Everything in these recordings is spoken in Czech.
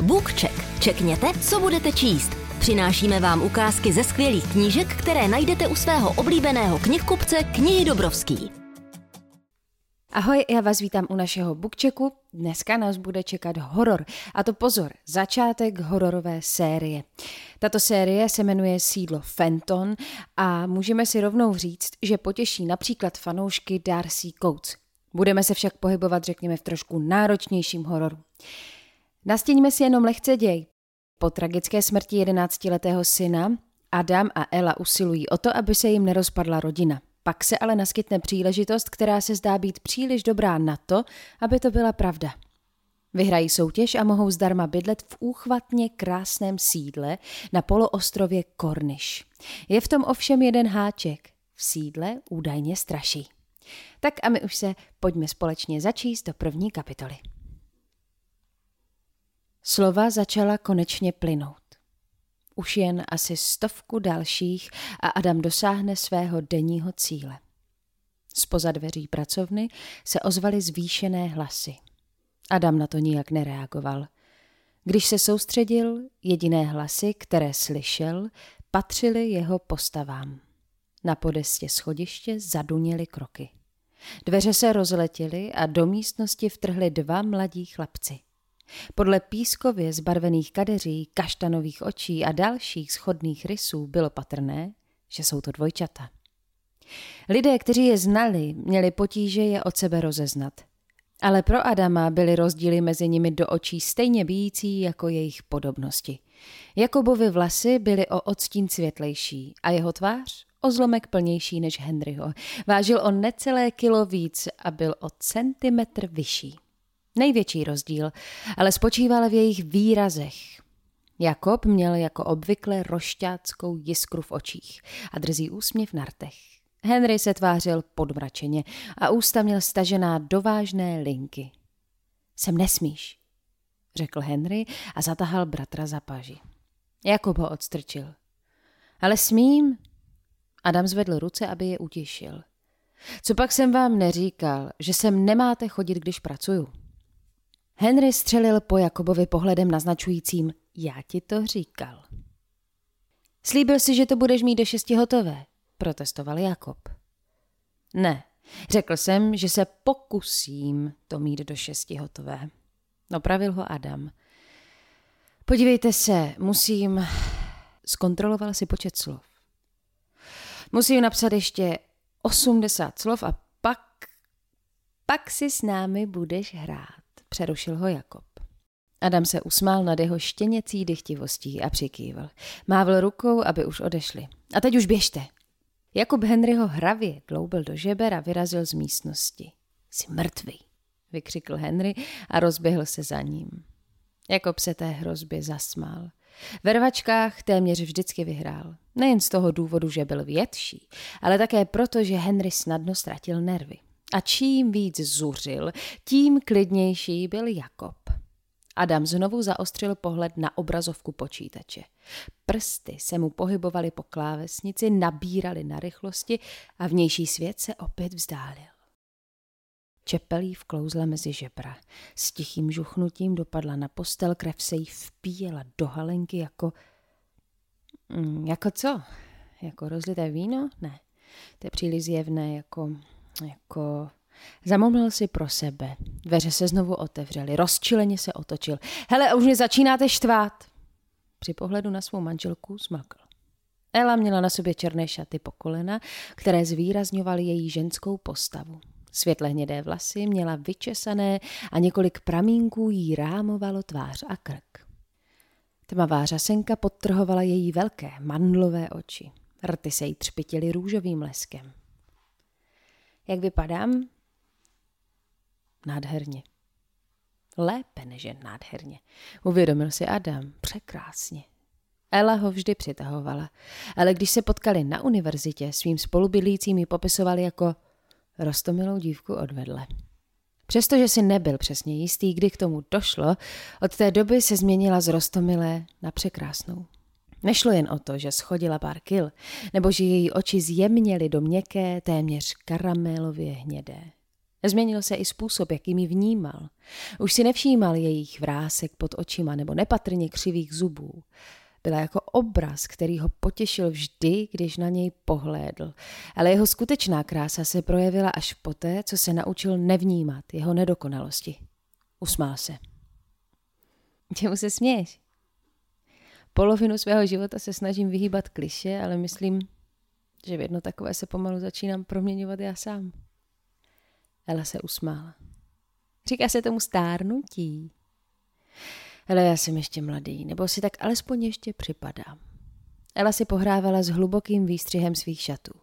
BookCheck. Čekněte, co budete číst. Přinášíme vám ukázky ze skvělých knížek, které najdete u svého oblíbeného knihkupce Knihy Dobrovský. Ahoj, já vás vítám u našeho BookChecku. Dneska nás bude čekat horor. A to pozor, začátek hororové série. Tato série se jmenuje Sídlo Fenton a můžeme si rovnou říct, že potěší například fanoušky Darcy Coates. Budeme se však pohybovat, řekněme, v trošku náročnějším hororu. Nastíníme si jenom lehce děj. Po tragické smrti 11letého syna Adam a Ella usilují o to, aby se jim nerozpadla rodina. Pak se ale naskytne příležitost, která se zdá být příliš dobrá na to, aby to byla pravda. Vyhrají soutěž a mohou zdarma bydlet v úchvatně krásném sídle na poloostrově Cornish. Je v tom ovšem jeden háček. V sídle údajně straší. Tak a my už se pojďme společně začíst do první kapitoly. Slova začala konečně plynout. Už jen asi 100 dalších a Adam dosáhne svého denního cíle. Zpoza dveří pracovny se ozvaly zvýšené hlasy. Adam na to nijak nereagoval. Když se soustředil, jediné hlasy, které slyšel, patřily jeho postavám. Na podestě schodiště zaduněly kroky. Dveře se rozletěly a do místnosti vtrhli 2 mladí chlapci. Podle pískově zbarvených kadeří, kaštanových očí a dalších shodných rysů bylo patrné, že jsou to dvojčata. Lidé, kteří je znali, měli potíže je od sebe rozeznat. Ale pro Adama byly rozdíly mezi nimi do očí stejně bijící jako jejich podobnosti. Jakobovy vlasy byly o odstín světlejší a jeho tvář o zlomek plnější než Henryho. Vážil o necelé kilo víc a byl o centimetr vyšší. Největší rozdíl ale spočíval v jejich výrazech. Jakob měl jako obvykle rošťáckou jiskru v očích a drzý úsměv na rtech. Henry se tvářil podmračeně a ústa měl stažená do vážné linky. Sem nesmíš, řekl Henry a zatahal bratra za paži. Jakob ho odstrčil. Ale smím. Adam zvedl ruce, aby je utěšil. Co pak jsem vám neříkal, že sem nemáte chodit, když pracuju? Henry střelil po Jakobovi pohledem naznačujícím, já ti to říkal. Slíbil si, že to budeš mít do 6 hotové, protestoval Jakob. Ne, řekl jsem, že se pokusím to mít do 6 hotové. Opravil ho Adam. Podívejte se, zkontroloval si počet slov. Musím napsat ještě 80 slov a pak si s námi budeš hrát. Přerušil ho Jakob. Adam se usmál nad jeho štěněcí dychtivostí a přikývl. Mávl rukou, aby už odešli. A teď už běžte. Jakub Henryho hravě kloubil do žeber a vyrazil z místnosti. Jsi mrtvý, vykřikl Henry a rozběhl se za ním. Jakob se té hrozbě zasmál. Ve rvačkách téměř vždycky vyhrál. Nejen z toho důvodu, že byl větší, ale také proto, že Henry snadno ztratil nervy. A čím víc zuřil, tím klidnější byl Jakob. Adam znovu zaostřil pohled na obrazovku počítače. Prsty se mu pohybovaly po klávesnici, nabíraly na rychlosti a vnější svět se opět vzdálil. Čepelí vklouzla mezi žebra. S tichým žuchnutím dopadla na postel, krev se jí vpíjela do halenky jako... Jako co? Jako rozlité víno? Ne, to je příliš zjevné, jako... Zamumlil si pro sebe. Dveře se znovu otevřely. Rozčileně se otočil. Hele, už mě začínáte štvát. Při pohledu na svou manželku smlkl. Ella měla na sobě černé šaty po kolena, které zvýrazňovaly její ženskou postavu. Světle hnědé vlasy měla vyčesané a několik pramínků jí rámovalo tvář a krk. Tmavá řasenka podtrhovala její velké mandlové oči. Rty se jí třpitily růžovým leskem. Jak vypadám? Nádherně. Lépe než jen nádherně. Uvědomil si Adam. Překrásně. Ella ho vždy přitahovala, ale když se potkali na univerzitě, svým spolubydlícím ji popisovali jako roztomilou dívku odvedle. Přestože si nebyl přesně jistý, kdy k tomu došlo, od té doby se změnila z roztomilé na překrásnou. Nešlo jen o to, že schodila pár kil, nebo že její oči zjemněly do měkké, téměř karamélově hnědé. Změnil se i způsob, jakým ji vnímal. Už si nevšímal jejich vrásek pod očima nebo nepatrně křivých zubů. Byla jako obraz, který ho potěšil vždy, když na něj pohlédl. Ale jeho skutečná krása se projevila až poté, co se naučil nevnímat jeho nedokonalosti. Usmál se. Čemu se směješ? Polovinu svého života se snažím vyhýbat kliše, ale myslím, že v jedno takové se pomalu začínám proměňovat já sám. Ela se usmála. Říká se tomu stárnutí. Ale já jsem ještě mladý, nebo si tak alespoň ještě připadám. Ela si pohrávala s hlubokým výstřihem svých šatů.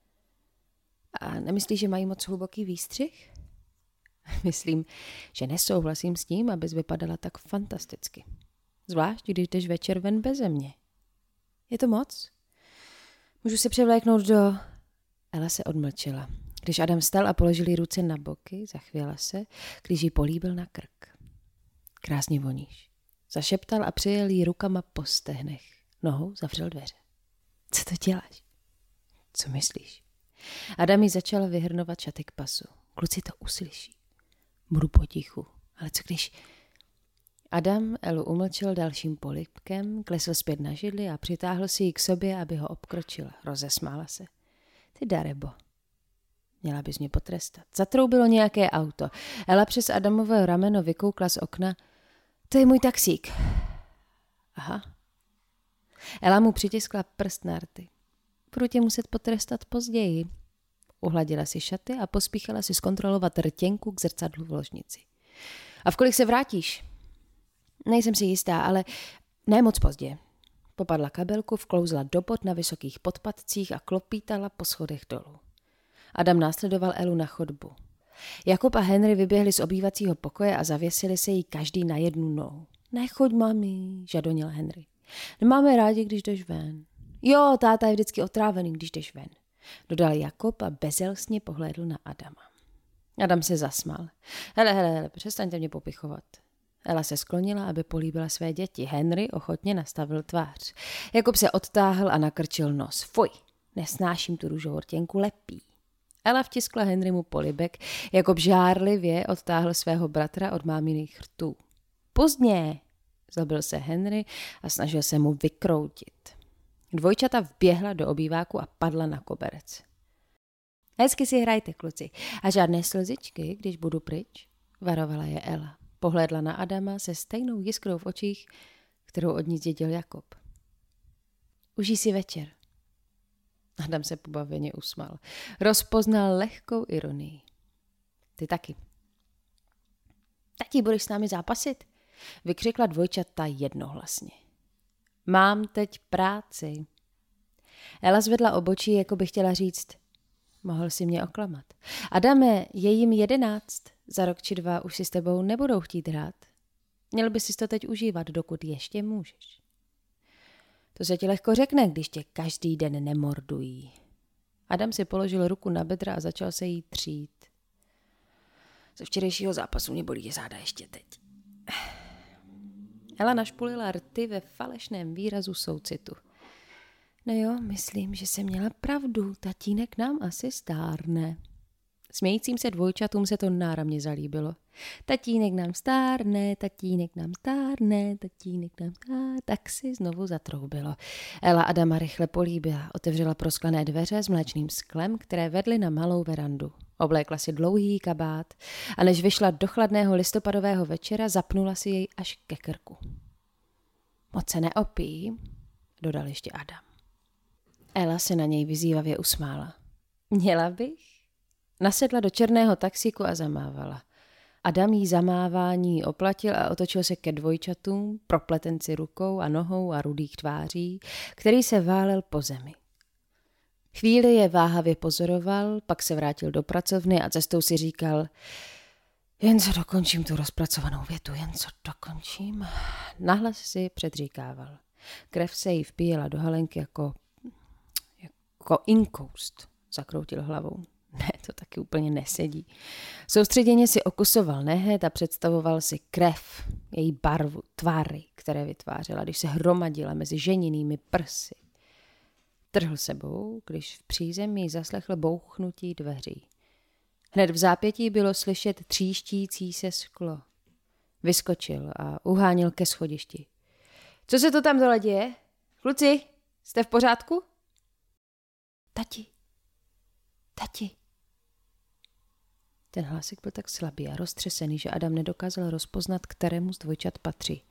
A nemyslíš, že mají moc hluboký výstřih? Myslím, že nesouhlasím s tím, abys vypadala tak fantasticky. Zvlášť, když jdeš večer ven beze mě. Je to moc? Můžu se převléknout do... Ela se odmlčela. Když Adam vstal a položil jí ruce na boky, zachvěla se, když ji políbil na krk. Krásně voníš. Zašeptal a přijel jí rukama po stehnech. Nohou zavřel dveře. Co to děláš? Co myslíš? Adam jí začal vyhrnovat šaty k pasu. Kluci to uslyší. Budu potichu. Ale co když... Adam Elu umlčel dalším polibkem, klesl zpět na židli a přitáhl si ji k sobě, aby ho obkročila. Rozesmála se. Ty darebo. Měla bys mě potrestat. Zatroubilo nějaké auto. Ela přes Adamovo rameno vykoukla z okna. To je můj taxík. Aha. Ela mu přitiskla prst na rty. Budu tě muset potrestat později. Uhladila si šaty a pospíchala si zkontrolovat rtěnku k zrcadlu v ložnici. A v kolik se vrátíš? Nejsem si jistá, ale ne moc pozdě. Popadla kabelku, vklouzla do bot na vysokých podpatcích a klopítala po schodech dolů. Adam následoval Elu na chodbu. Jakub a Henry vyběhli z obývacího pokoje a zavěsili se jí každý na jednu nohu. Nechoď, mami, žadonil Henry. Nemáme rádi, když jdeš ven. Jo, táta je vždycky otrávený, když jdeš ven, dodal Jakub a bezelstně pohlédl na Adama. Adam se zasmál. Hele, přestaňte mě popichovat. Ela se sklonila, aby políbila své děti. Henry ochotně nastavil tvář. Jakub se odtáhl a nakrčil nos. Fuj, nesnáším tu růžovou rtěnku, lepí. Ela vtiskla Henrymu polibek, Jakub žárlivě odtáhl svého bratra od máminých rtů. Pozdě, zabil se Henry a snažil se mu vykroutit. Dvojčata vběhla do obýváku a padla na koberec. Hezky si hrajte, kluci, a žádné slzičky, když budu pryč, varovala je Ela. Pohlédla na Adama se stejnou jiskrou v očích, kterou od ní zdědil Jakub. Užij si večer. Adam se pobaveně usmál. Rozpoznal lehkou ironii. Ty taky. Tati, budeš s námi zápasit? Vykřikla dvojčata jednohlasně. Mám teď práci. Ela zvedla obočí, jako by chtěla říct, mohl si mě oklamat. Adame, je jim 11, za rok či 2 už si s tebou nebudou chtít hrát. Měl by si to teď užívat, dokud ještě můžeš. To se ti lehko řekne, když tě každý den nemordují. Adam si položil ruku na bedra a začal se jí třít. Ze včerejšího zápasu mě bolí záda ještě teď. Ela našpulila rty ve falešném výrazu soucitu. No jo, myslím, že jsem měla pravdu, tatínek nám asi stárne. Smějícím se dvojčatům se to náramně zalíbilo. Tatínek nám stárne, tatínek nám stárne, tatínek nám stárne. Tak si znovu zatroubilo. Ela Adama rychle políbila, otevřela prosklené dveře s mléčným sklem, které vedly na malou verandu. Oblékla si dlouhý kabát a než vyšla do chladného listopadového večera, zapnula si jej až ke krku. Moc se neopí, dodal ještě Adam. Ela se na něj vyzývavě usmála. Měla bych? Nasedla do černého taxíku a zamávala. Adam jí zamávání oplatil a otočil se ke dvojčatům, propletenci rukou a nohou a rudých tváří, který se válel po zemi. Chvíli je váhavě pozoroval, pak se vrátil do pracovny a cestou si říkal, jen co dokončím tu rozpracovanou větu, jen co dokončím. Nahlas si předříkával. Krev se jí vpíjela do halenky jako inkoust, zakroutil hlavou. Ne, to taky úplně nesedí. Soustředěně si okusoval nehet a představoval si krev, její barvu, tvary, které vytvářela, když se hromadila mezi ženinými prsy. Trhl sebou, když v přízemí zaslechl bouchnutí dveří. Hned v zápětí bylo slyšet tříštící se sklo. Vyskočil a uháněl ke schodišti. Co se to tam dole děje? Kluci, jste v pořádku? Tati. Ten hlasek byl tak slabý a roztřesený, že Adam nedokázal rozpoznat, kterému z dvojčat patří.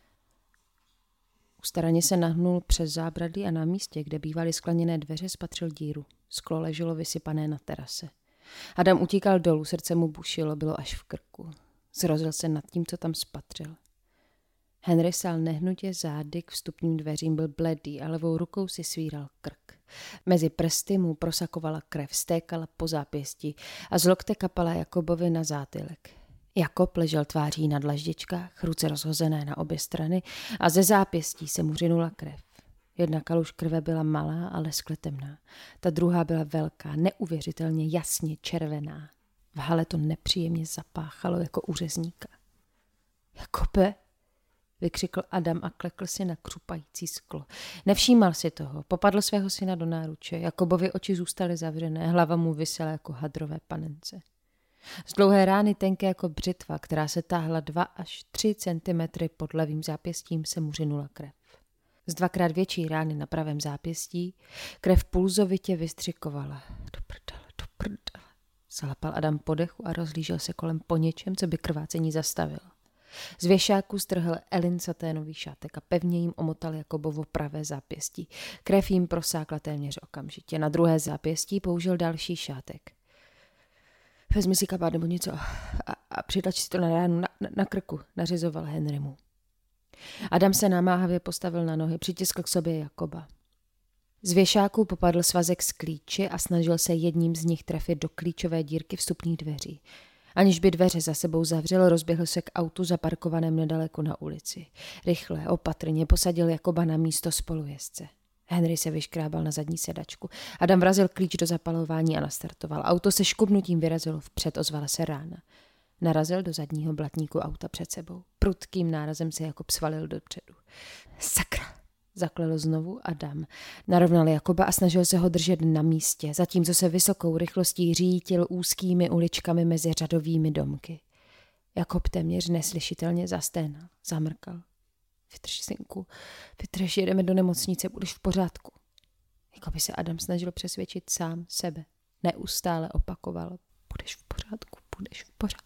Ustaraně se nahnul přes zábradlí a na místě, kde bývaly skleněné dveře, spatřil díru. Sklo leželo vysypané na terase. Adam utíkal dolů, srdce mu bušilo, bylo až v krku. Zrozil se nad tím, co tam spatřil. Henry stál nehnutě zády k vstupním dveřím, byl bledý a levou rukou si svíral krk. Mezi prsty mu prosakovala krev, stékala po zápěstí a z lokte kapala Jakobovi na zátylek. Jakob ležel tváří na dlaždičkách, ruce rozhozené na obě strany a ze zápěstí se mu řinula krev. Jedna kaluž krve byla malá, ale skletemná. Ta druhá byla velká, neuvěřitelně jasně červená. V hale to nepříjemně zapáchalo jako u řezníka. Jakobe, vykřikl Adam a klekl si na křupající sklo. Nevšímal si toho, popadl svého syna do náruče. Jakobovi oči zůstaly zavřené, hlava mu visela jako hadrové panence. Z dlouhé rány tenké jako břitva, která se táhla 2 až 3 centimetry pod levým zápěstím, se mu řinula krev. Z 2krát větší rány na pravém zápěstí krev pulzovitě vystřikovala. Do prdele. Zalapal Adam po dechu a rozhlížel se kolem po něčem, co by krvácení zastavil. Z věšáku strhl Elin saténový šátek a pevně jim omotal Jakobovo pravé zápěstí. Krev jim prosákla téměř okamžitě. Na druhé zápěstí použil další šátek. Vezmi si kabát nebo něco a přitlač si to na ránu na krku, nařizoval Henrymu. Adam se namáhavě postavil na nohy, přitiskl k sobě Jakoba. Z věšáku popadl svazek z klíče a snažil se jedním z nich trefit do klíčové dírky vstupních dveří. Aniž by dveře za sebou zavřel, rozběhl se k autu zaparkovaném nedaleko na ulici. Rychle, opatrně posadil Jakoba na místo spolujezdce. Henry se vyškrábal na zadní sedačku. Adam vrazil klíč do zapalování a nastartoval. Auto se škubnutím vyrazilo vpřed, ozvala se rána. Narazil do zadního blatníku auta před sebou. Prudkým nárazem se Jakob svalil dopředu. Sakra, zaklel znovu Adam. Narovnal Jakoba a snažil se ho držet na místě, zatímco se vysokou rychlostí řítil úzkými uličkami mezi řadovými domky. Jakob téměř neslyšitelně zasténal, zamrkal. Vydrž, synku, vydrž, jedeme do nemocnice, budeš v pořádku. Jako by se Adam snažil přesvědčit sám sebe. Neustále opakoval. Budeš v pořádku, budeš.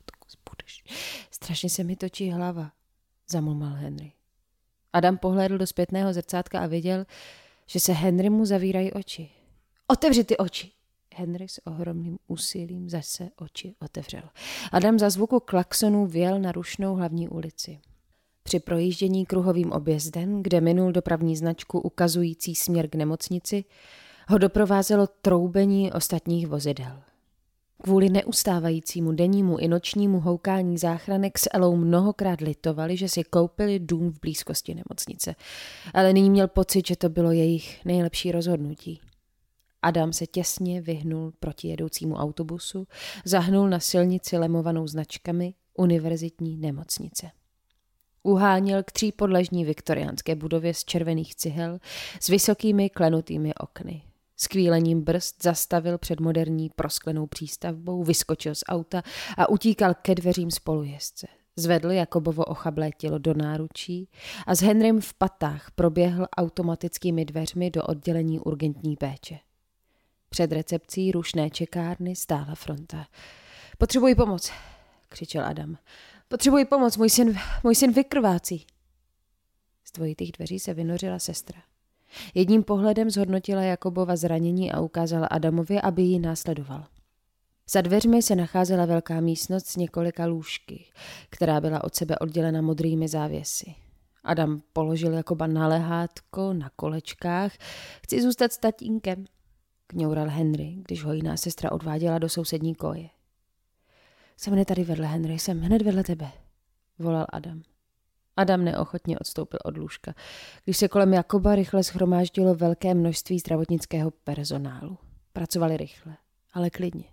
Strašně se mi točí hlava, zamlumal Henry. Adam pohlédl do zpětného zrcátka a viděl, že se Henrymu zavírají oči. Otevři ty oči! Henry s ohromným úsilím zase oči otevřel. Adam za zvuku klaxonů vjel na rušnou hlavní ulici. Při projíždění kruhovým objezdem, kde minul dopravní značku ukazující směr k nemocnici, ho doprovázelo troubení ostatních vozidel. Kvůli neustávajícímu dennímu i nočnímu houkání záchranek s Elou mnohokrát litovali, že si koupili dům v blízkosti nemocnice, ale nyní měl pocit, že to bylo jejich nejlepší rozhodnutí. Adam se těsně vyhnul proti jedoucímu autobusu, zahnul na silnici lemovanou značkami univerzitní nemocnice. Uháněl k 3podlažní viktoriánské budově z červených cihel s vysokými klenutými okny. S kvílením brzd zastavil před moderní prosklenou přístavbou, vyskočil z auta a utíkal ke dveřím spolujezdce. Zvedl Jakobovo ochablé tělo do náručí a s Henrym v patách proběhl automatickými dveřmi do oddělení urgentní péče. Před recepcí rušné čekárny stála fronta. Potřebuji pomoc, křičel Adam. Potřebuji pomoc, můj syn vykrvácí. Z dvojitých dveří se vynořila sestra. Jedním pohledem zhodnotila Jakobova zranění a ukázala Adamovi, aby ji následoval. Za dveřmi se nacházela velká místnost s několika lůžky, která byla od sebe oddělena modrými závěsy. Adam položil Jakoba na lehátko, na kolečkách. Chci zůstat s tatínkem, kňoural Henry, když ho jiná sestra odváděla do sousední koje. Jsem hned tady vedle, Henry, jsem hned vedle tebe, volal Adam. Adam neochotně odstoupil od lůžka, když se kolem Jakoba rychle shromáždilo velké množství zdravotnického personálu. Pracovali rychle, ale klidně.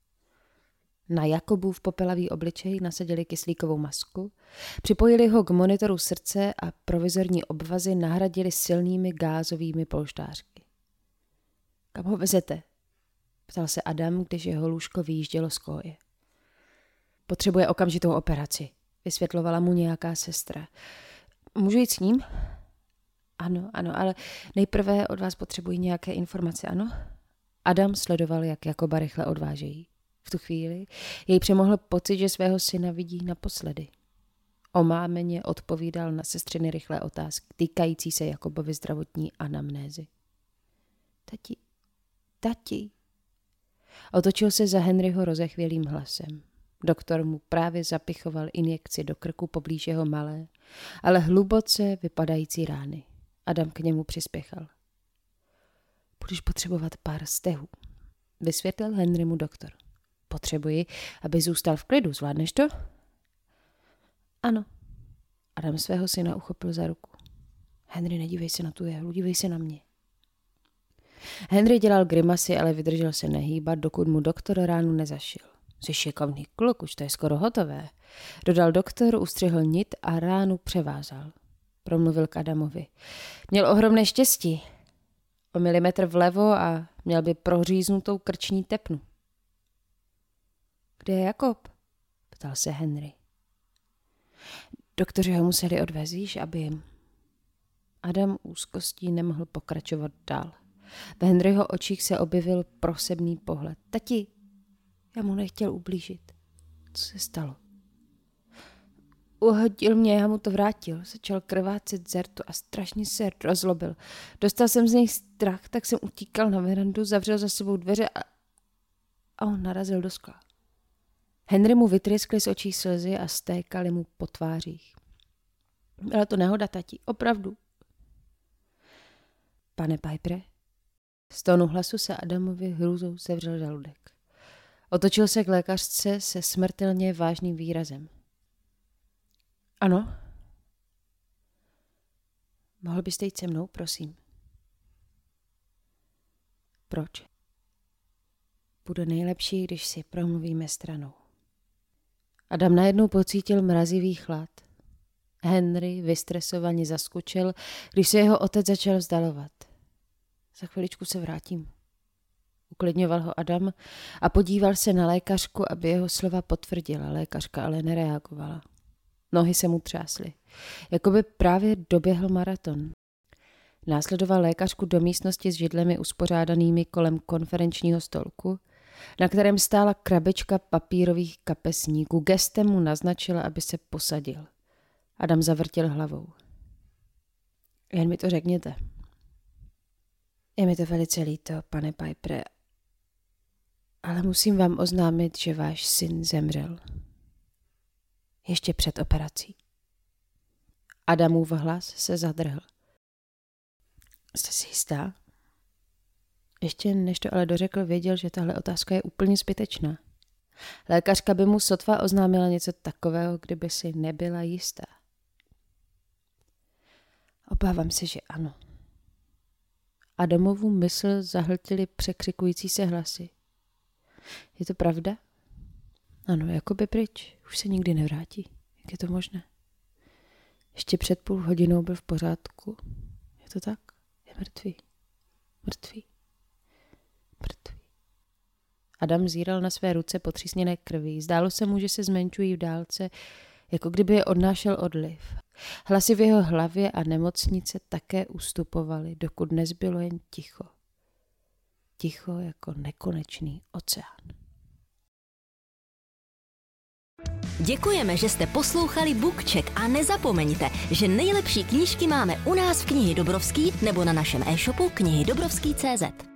Na Jakobův popelavý obličej nasadili kyslíkovou masku, připojili ho k monitoru srdce a provizorní obvazy nahradili silnými gázovými polštářky. Kam ho vezete? Ptal se Adam, když jeho lůžko vyjíždělo z koje. Potřebuje okamžitou operaci, vysvětlovala mu nějaká sestra. Můžu jít s ním? Ano, ale nejprve od vás potřebují nějaké informace, ano? Adam sledoval, jak Jakoba rychle odvážejí. V tu chvíli jej přemohl pocit, že svého syna vidí naposledy. Omámeně odpovídal na sestřiny rychlé otázky, týkající se Jakobovy zdravotní anamnézy. Tati. Otočil se za Henryho rozechvělým hlasem. Doktor mu právě zapichoval injekci do krku poblíž jeho malé, ale hluboce vypadající rány. Adam k němu přispěchal. Budeš potřebovat pár stehů, vysvětlil Henrymu doktor. Potřebuji, aby zůstal v klidu, zvládneš to? Ano. Adam svého syna uchopil za ruku. Henry, nedívej se na tu jehlu, dívej se na mě. Henry dělal grimasy, ale vydržel se nehýbat, dokud mu doktor ránu nezašil. Jsi šikovný kluk, už to je skoro hotové. Dodal doktor, ustřihl nit a ránu převázal. Promluvil k Adamovi. Měl ohromné štěstí. O milimetr vlevo a měl by proříznutou krční tepnu. Kde je Jakob? Ptal se Henry. Doktoři ho museli odvést, víš, aby jim... Adam úzkostí nemohl pokračovat dál. V Henryho očích se objevil prosebný pohled. Tati, já mu nechtěl ublížit. Co se stalo? Uhodil mě, já mu to vrátil. Začal krvácet z rtu a strašně se rozlobil. Dostal jsem z něj strach, tak jsem utíkal na verandu, zavřel za sebou dveře a on narazil do skla. Henry mu vytryskly z očí slzy a stékaly mu po tvářích. Byla to nehoda, tati, opravdu. Pane Pipere? Z tónu hlasu se Adamovi hrůzou sevřel žaludek. Otočil se k lékařce se smrtelně vážným výrazem. Ano? Mohl byste jít se mnou, prosím? Proč? Bude nejlepší, když si promluvíme stranou. Adam najednou pocítil mrazivý chlad. Henry vystresovaně zaskočil, když se jeho otec začal vzdalovat. Za chviličku se vrátím. Uklidňoval ho Adam a podíval se na lékařku, aby jeho slova potvrdila. Lékařka ale nereagovala. Nohy se mu třásly. Jakoby právě doběhl maraton. Následoval lékařku do místnosti s židlemi uspořádanými kolem konferenčního stolku, na kterém stála krabička papírových kapesníků. Gestem mu naznačila, aby se posadil. Adam zavrtěl hlavou. Jen mi to řekněte. Je mi to velice líto, pane Pipere, ale musím vám oznámit, že váš syn zemřel. Ještě před operací. Adamův hlas se zadrhl. Jste si jistá? Ještě než to ale dořekl, věděl, že tahle otázka je úplně zbytečná. Lékařka by mu sotva oznámila něco takového, kdyby si nebyla jistá. Obávám se, že ano. Adamovu mysl zahltily překřikující se hlasy. Je to pravda? Ano, Jakob je pryč. Už se nikdy nevrátí. Jak je to možné? Ještě před půl hodinou byl v pořádku. Je to tak? Je mrtvý. Mrtvý. Adam zíral na své ruce potřísněné krví. Zdálo se mu, že se zmenšují v dálce, jako kdyby je odnášel odliv. Hlasy v jeho hlavě a nemocnice také ustupovaly, dokud nezbylo jen ticho. Ticho jako nekonečný oceán. Děkujeme, že jste poslouchali BookCheck a nezapomeňte, že nejlepší knížky máme u nás v Knihy Dobrovský nebo na našem e-shopu knihydobrovský.cz.